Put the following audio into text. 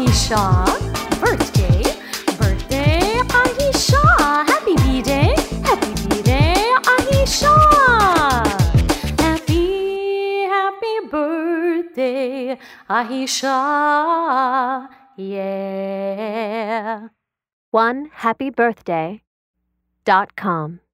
Ahisha. Birthday, birthday, Ahisha. Happy B-Day, Ahisha. Happy birthday, Ahisha. Yeah. OneHappyBirthday.com